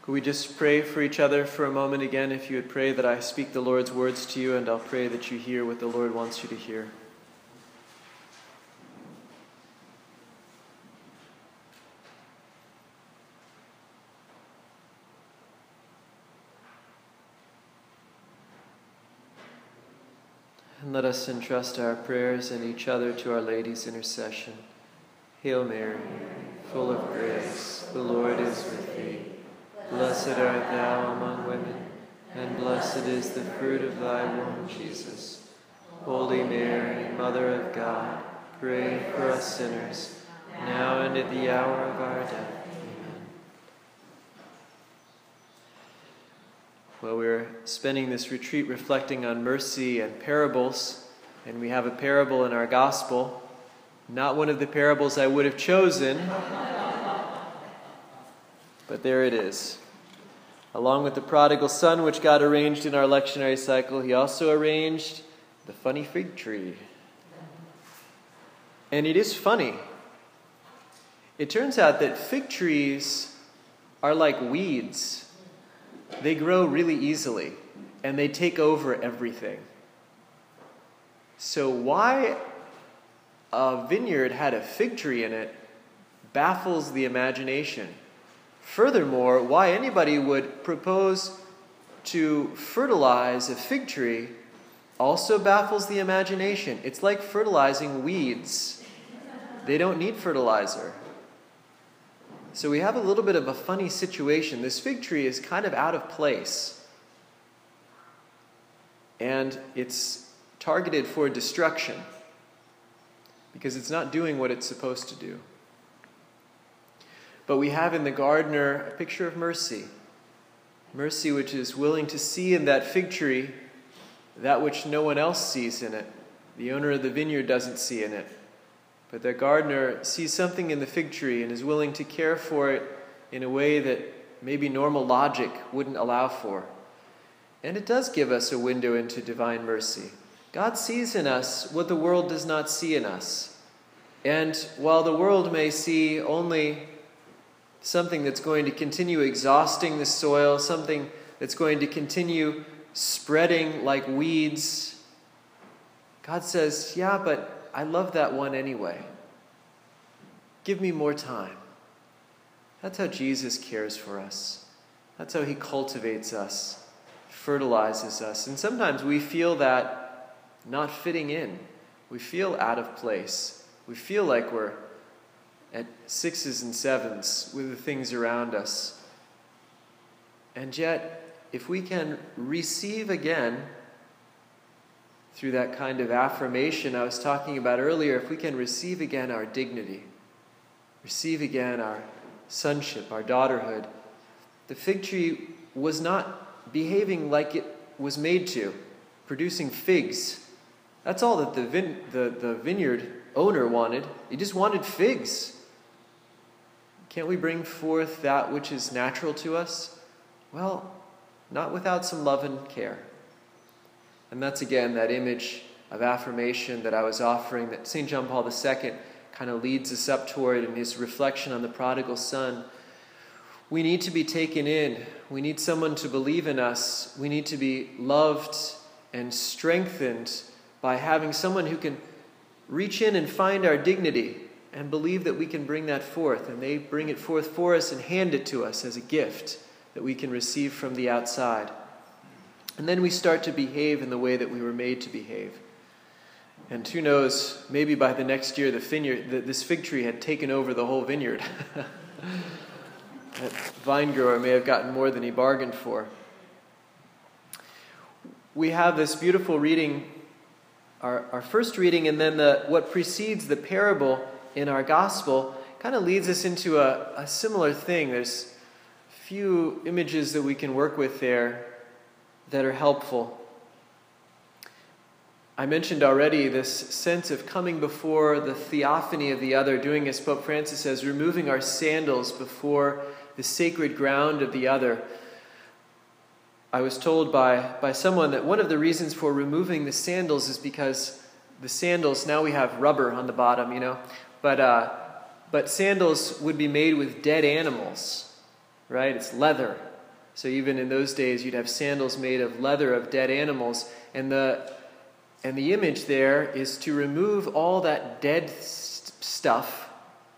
Could we just pray for each other for a moment again? If you would pray that I speak the Lord's words to you, and I'll pray that you hear what the Lord wants you to hear. And let us entrust our prayers and each other to Our Lady's intercession. Hail Mary, full of grace, the Lord is with thee. Blessed art thou among women, and blessed is the fruit of thy womb, Jesus. Holy Mary, Mother of God, pray for us sinners, now and at the hour of our death. Amen. Well, we're spending this retreat reflecting on mercy and parables, and we have a parable in our gospel. Not one of the parables I would have chosen, but there it is. Along with the prodigal son, which God arranged in our lectionary cycle, he also arranged the funny fig tree. And it is funny. It turns out that fig trees are like weeds. They grow really easily, and they take over everything. So why a vineyard had a fig tree in it baffles the imagination. Furthermore, why anybody would propose to fertilize a fig tree also baffles the imagination. It's like fertilizing weeds. They don't need fertilizer. So we have a little bit of a funny situation. This fig tree is kind of out of place. And it's targeted for destruction because it's not doing what it's supposed to do. But we have in the gardener a picture of mercy. Mercy which is willing to see in that fig tree that which no one else sees in it. The owner of the vineyard doesn't see in it. But the gardener sees something in the fig tree and is willing to care for it in a way that maybe normal logic wouldn't allow for. And it does give us a window into divine mercy. God sees in us what the world does not see in us. And while the world may see only something that's going to continue exhausting the soil, something that's going to continue spreading like weeds, God says, yeah, but I love that one anyway. Give me more time. That's how Jesus cares for us. That's how he cultivates us, fertilizes us. And sometimes we feel that not fitting in. We feel out of place. We feel like we're at 6s and 7s with the things around us. And yet, if we can receive again through that kind of affirmation I was talking about earlier, if we can receive again our dignity, receive again our sonship, our daughterhood, the fig tree was not behaving like it was made to, producing figs. That's all that the vineyard owner wanted. He just wanted figs. Can't we bring forth that which is natural to us? Well, not without some love and care. And that's again that image of affirmation that I was offering that St. John Paul II kind of leads us up toward in his reflection on the prodigal son. We need to be taken in. We need someone to believe in us. We need to be loved and strengthened by having someone who can reach in and find our dignity and believe that we can bring that forth. And they bring it forth for us and hand it to us as a gift that we can receive from the outside. And then we start to behave in the way that we were made to behave. And who knows, maybe by the next year this fig tree had taken over the whole vineyard. That vine grower may have gotten more than he bargained for. We have this beautiful reading, our first reading, and then what precedes the parable in our gospel kind of leads us into a similar thing. There's a few images that we can work with there that are helpful. I mentioned already this sense of coming before the theophany of the other, doing as Pope Francis says, removing our sandals before the sacred ground of the other. I was told by someone that one of the reasons for removing the sandals is because the sandals, now we have rubber on the bottom, but sandals would be made with dead animals, right? It's leather. So even in those days, you'd have sandals made of leather of dead animals. And the image there is to remove all that dead stuff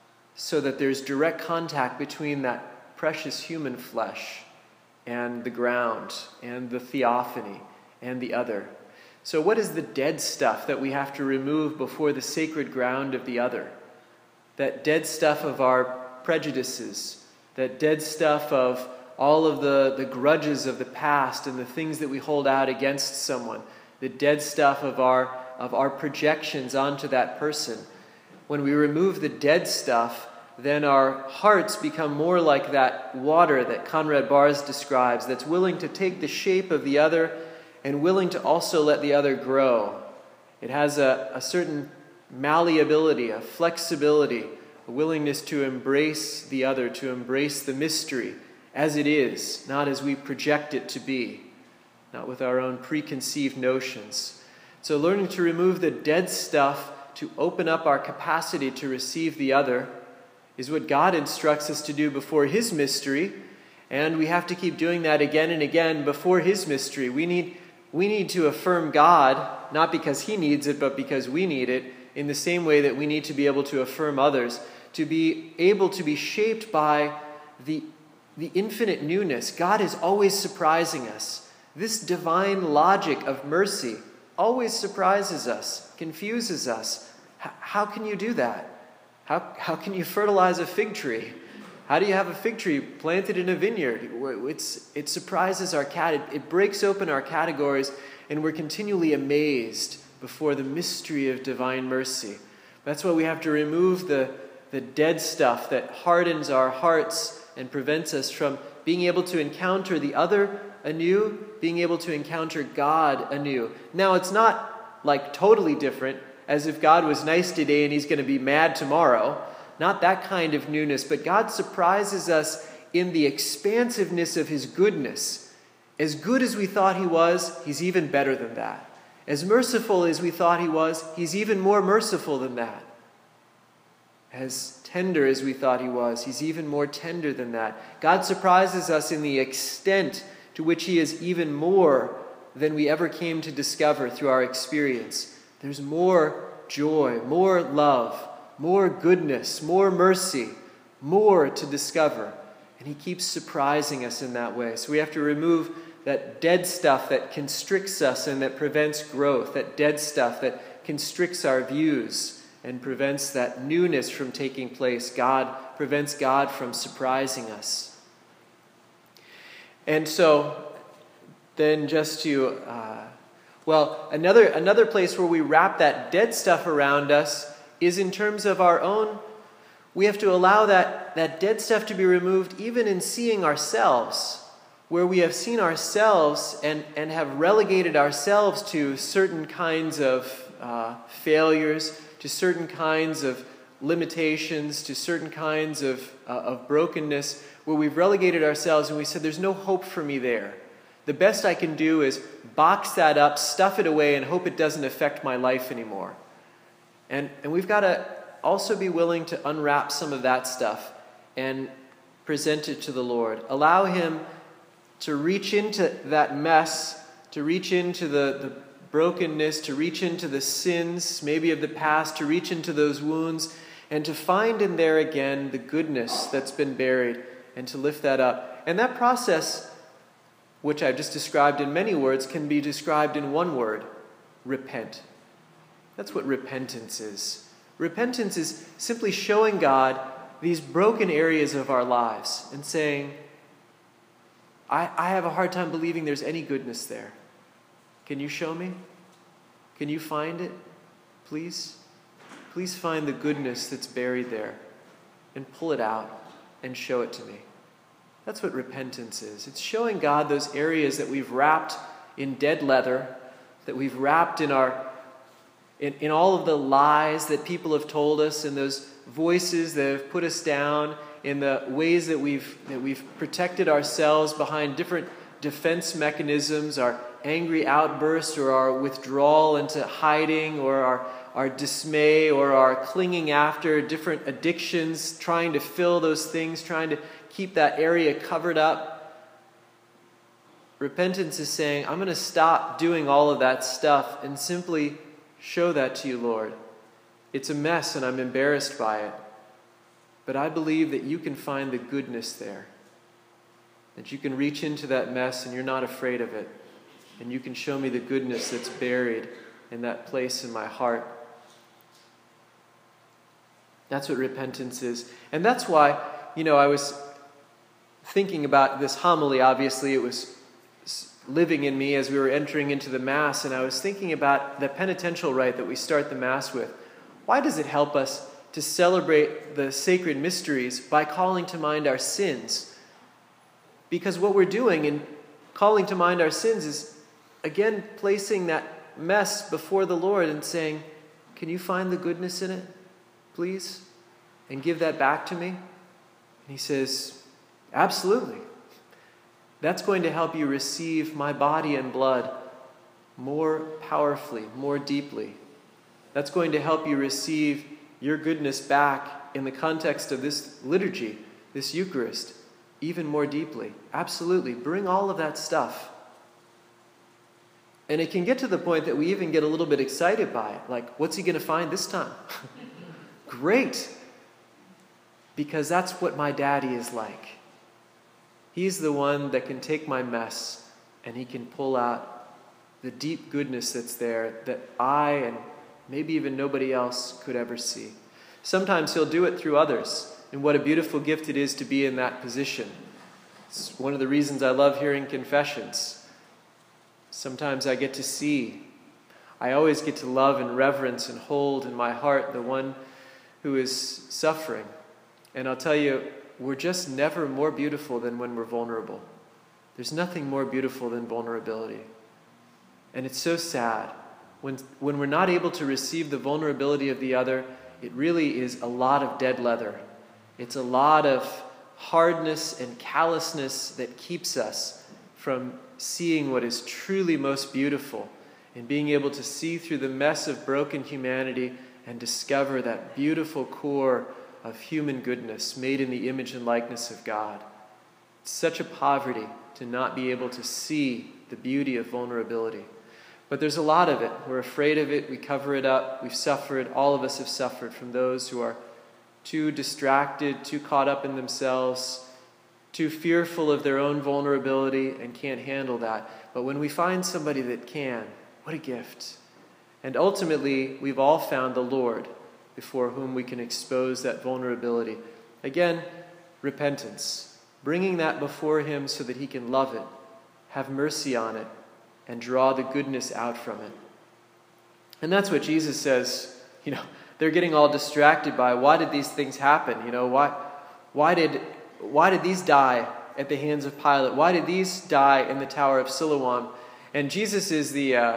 so that there's direct contact between that precious human flesh and the ground and the theophany and the other. So what is the dead stuff that we have to remove before the sacred ground of the other? That dead stuff of our prejudices, that dead stuff of all of the grudges of the past and the things that we hold out against someone, the dead stuff of our projections onto that person. When we remove the dead stuff, then our hearts become more like that water that Conrad Bars describes, that's willing to take the shape of the other and willing to also let the other grow. It has a certain malleability, a flexibility, a willingness to embrace the other, to embrace the mystery as it is, not as we project it to be, not with our own preconceived notions. So learning to remove the dead stuff to open up our capacity to receive the other is what God instructs us to do before His mystery, and we have to keep doing that again and again before His mystery. We need to affirm God, not because He needs it, but because we need it, in the same way that we need to be able to affirm others, to be able to be shaped by the infinite newness. God is always surprising us. This divine logic of mercy always surprises us, confuses us. How can you do that? How can you fertilize a fig tree? How do you have a fig tree planted in a vineyard? It surprises our it breaks open our categories, and we're continually amazed before the mystery of divine mercy. That's why we have to remove the dead stuff that hardens our hearts and prevents us from being able to encounter the other anew, being able to encounter God anew. Now, it's not like totally different, as if God was nice today and He's going to be mad tomorrow. Not that kind of newness, but God surprises us in the expansiveness of His goodness. As good as we thought He was, He's even better than that. As merciful as we thought He was, He's even more merciful than that. As tender as we thought He was, He's even more tender than that. God surprises us in the extent to which He is even more than we ever came to discover through our experience. There's more joy, more love, more goodness, more mercy, more to discover. And He keeps surprising us in that way. So we have to remove that dead stuff that constricts us and that prevents growth, that dead stuff that constricts our views and prevents that newness from taking place. God prevents God from surprising us. And so then just to, another place where we wrap that dead stuff around us is in terms of our own. We have to allow that dead stuff to be removed even in seeing ourselves, where we have seen ourselves and have relegated ourselves to certain kinds of failures, to certain kinds of limitations, to certain kinds of brokenness, where we've relegated ourselves and we said, there's no hope for me there. The best I can do is box that up, stuff it away, and hope it doesn't affect my life anymore. And we've got to also be willing to unwrap some of that stuff and present it to the Lord. Allow Him to reach into that mess, to reach into the brokenness, to reach into the sins, maybe of the past, to reach into those wounds, and to find in there again the goodness that's been buried, and to lift that up. And that process, which I've just described in many words, can be described in one word: repent. That's what repentance is. Repentance is simply showing God these broken areas of our lives and saying, I have a hard time believing there's any goodness there. Can you show me? Can you find it? Please? Please find the goodness that's buried there and pull it out and show it to me. That's what repentance is. It's showing God those areas that we've wrapped in dead leather, that we've wrapped in all of the lies that people have told us, and those voices that have put us down, in the ways that we've protected ourselves behind different defense mechanisms, our angry outbursts or our withdrawal into hiding, or our dismay, or our clinging after different addictions, trying to fill those things, trying to keep that area covered up. Repentance is saying, I'm going to stop doing all of that stuff and simply show that to you, Lord. It's a mess and I'm embarrassed by it. But I believe that you can find the goodness there. That you can reach into that mess and you're not afraid of it. And you can show me the goodness that's buried in that place in my heart. That's what repentance is. And that's why, I was thinking about this homily. Obviously, it was living in me as we were entering into the Mass. And I was thinking about the penitential rite that we start the Mass with. Why does it help us to celebrate the sacred mysteries by calling to mind our sins? Because what we're doing in calling to mind our sins is, again, placing that mess before the Lord and saying, can you find the goodness in it, please? And give that back to me? And he says, absolutely. That's going to help you receive my body and blood more powerfully, more deeply. That's going to help you receive your goodness back in the context of this liturgy, this Eucharist, even more deeply. Absolutely. Bring all of that stuff. And it can get to the point that we even get a little bit excited by it. Like, what's he going to find this time? Great. Because that's what my daddy is like. He's the one that can take my mess and he can pull out the deep goodness that's there that I and maybe even nobody else could ever see. Sometimes he'll do it through others. And what a beautiful gift it is to be in that position. It's one of the reasons I love hearing confessions. Sometimes I get to see. I always get to love and reverence and hold in my heart the one who is suffering. And I'll tell you, we're just never more beautiful than when we're vulnerable. There's nothing more beautiful than vulnerability. And it's so sad. When we're not able to receive the vulnerability of the other, it really is a lot of dead leather. It's a lot of hardness and callousness that keeps us from seeing what is truly most beautiful and being able to see through the mess of broken humanity and discover that beautiful core of human goodness made in the image and likeness of God. It's such a poverty to not be able to see the beauty of vulnerability. But there's a lot of it. We're afraid of it. We cover it up. We've suffered. All of us have suffered from those who are too distracted, too caught up in themselves, too fearful of their own vulnerability and can't handle that. But when we find somebody that can, what a gift. And ultimately, we've all found the Lord before whom we can expose that vulnerability. Again, repentance. Bringing that before him so that he can love it, have mercy on it, and draw the goodness out from it. And that's what Jesus says, they're getting all distracted by, why did these things happen? Why did these die at the hands of Pilate? Why did these die in the Tower of Siloam? And Jesus is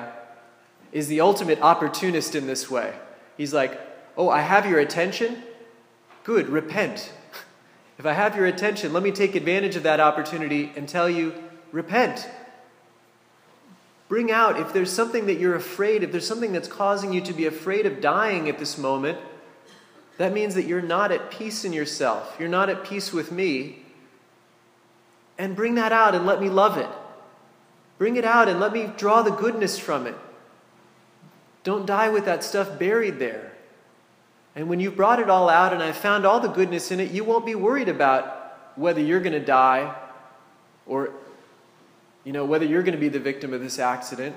the ultimate opportunist in this way. He's like, oh, I have your attention? Good, repent. If I have your attention, let me take advantage of that opportunity and tell you, repent. Bring out, if there's something that you're afraid, if there's something that's causing you to be afraid of dying at this moment, that means that you're not at peace in yourself. You're not at peace with me. And bring that out and let me love it. Bring it out and let me draw the goodness from it. Don't die with that stuff buried there. And when you've brought it all out and I've found all the goodness in it, you won't be worried about whether you're going to die or whether you're going to be the victim of this accident.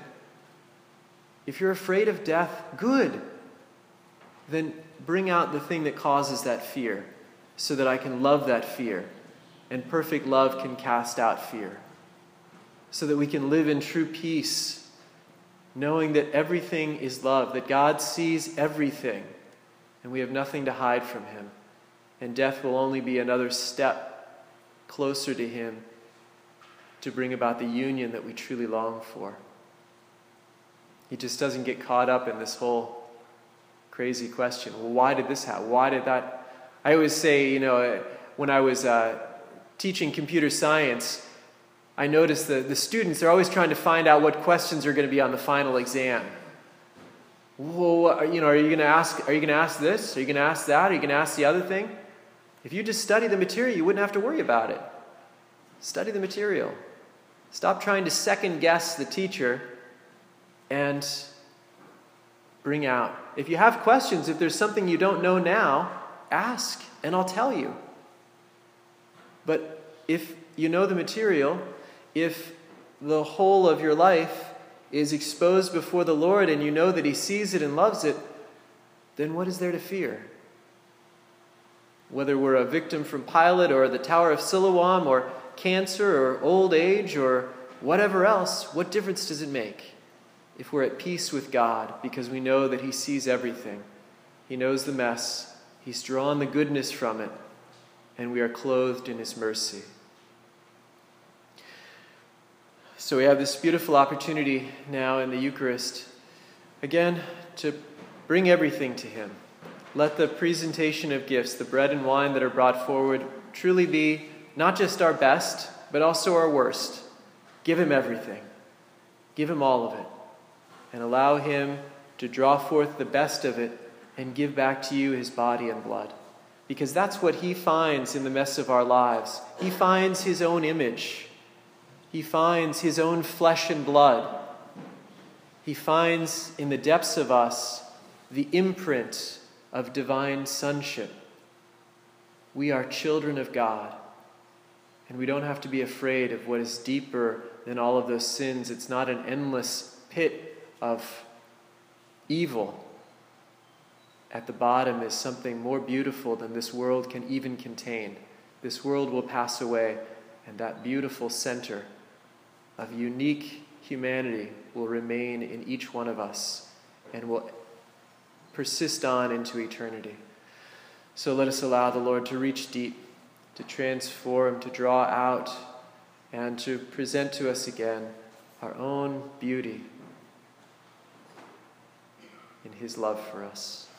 If you're afraid of death, good. Then bring out the thing that causes that fear so that I can love that fear. And perfect love can cast out fear. So that we can live in true peace, knowing that everything is love, that God sees everything, and we have nothing to hide from him. And death will only be another step closer to him to bring about the union that we truly long for. He just doesn't get caught up in this whole crazy question. Well, why did this happen? Why did that? I always say, when I was teaching computer science, I noticed the students are always trying to find out what questions are going to be on the final exam. Well, are you going to ask this? Are you going to ask that? Are you going to ask the other thing? If you just study the material, you wouldn't have to worry about it. Study the material. Stop trying to second guess the teacher and bring out. If you have questions, if there's something you don't know now, ask and I'll tell you. But if you know the material, if the whole of your life is exposed before the Lord and you know that He sees it and loves it, then what is there to fear? Whether we're a victim from Pilate or the Tower of Siloam or cancer or old age or whatever else, what difference does it make if we're at peace with God because we know that He sees everything? He knows the mess. He's drawn the goodness from it, and we are clothed in His mercy. So we have this beautiful opportunity now in the Eucharist, again, to bring everything to Him. Let the presentation of gifts, the bread and wine that are brought forward, truly be not just our best, but also our worst. Give Him everything. Give Him all of it. And allow Him to draw forth the best of it and give back to you His body and blood. Because that's what He finds in the mess of our lives. He finds His own image. He finds His own flesh and blood. He finds in the depths of us the imprint of divine sonship. We are children of God. And we don't have to be afraid of what is deeper than all of those sins. It's not an endless pit of evil. At the bottom is something more beautiful than this world can even contain. This world will pass away, and that beautiful center of unique humanity will remain in each one of us and will persist on into eternity. So let us allow the Lord to reach deep, to transform, to draw out, and to present to us again our own beauty in His love for us.